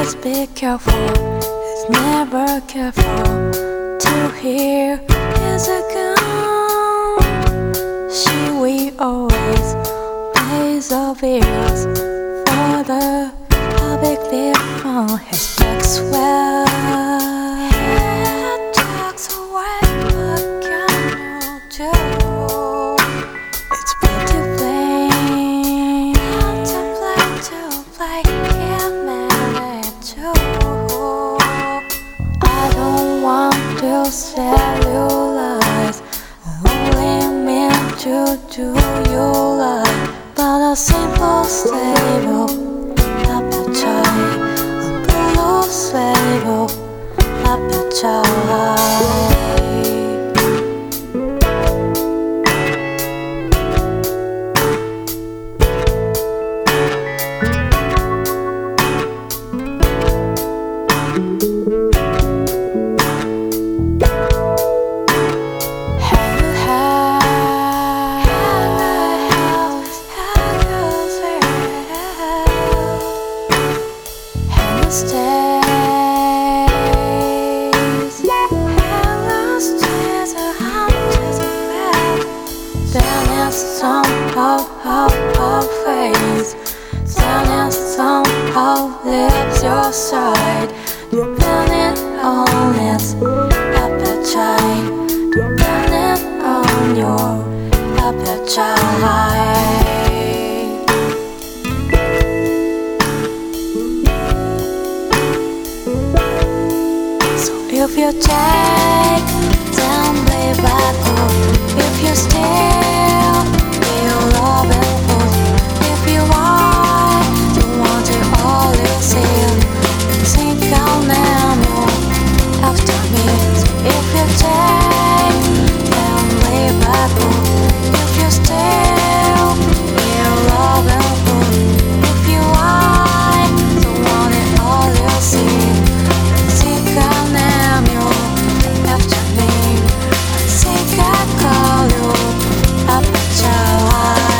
be careful, he's never careful to hear his gun. She will always pays obvious for the public view. His back swell. He talks away, what can you do? It's pretty plain. To play, can't manage to. I don't want to sell you lies, I only meant to do you right. But a simple stable appetite, a blue stable appetite. Somehow face, then somehow leaves your side. Depending on its appetite, depending on your appetite. So if you take, then play back home. If you still love and fool, if you want to want it all you see, think I'll never after me. So if you take, then lay back home. If you still love and fool, if you want to want it all you see, think I'll never after me. I think I call you appetite.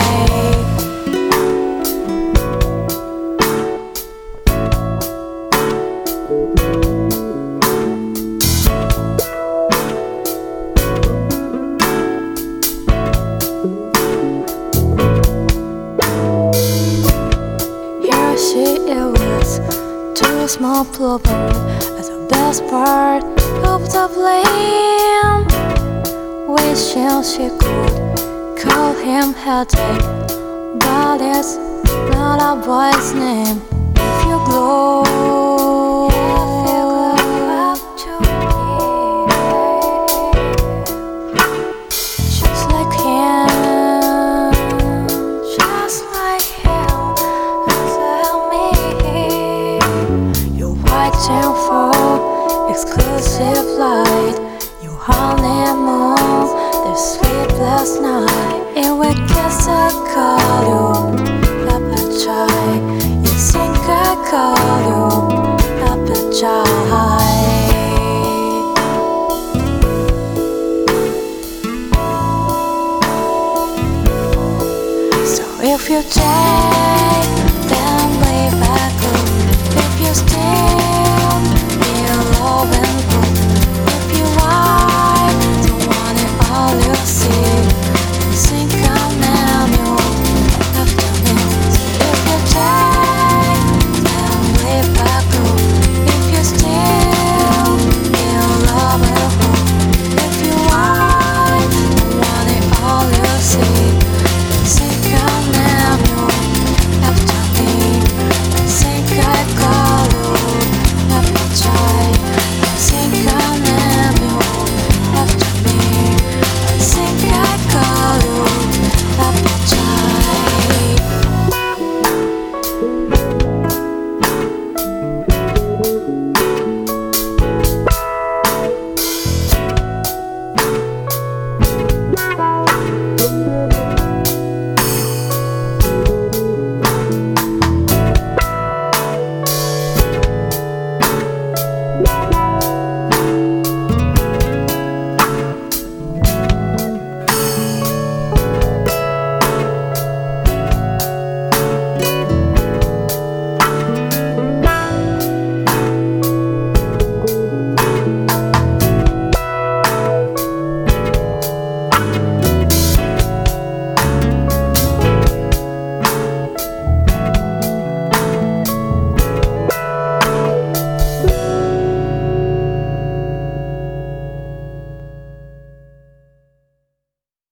Here she is, too small problem as the best part of the blame. Wishing she could call him headache, but it's not a boy's name. If you glow up to me, just like him, tell me you're waiting for exclusive light, your honeymoon, the sleepless night, and we kiss, I call you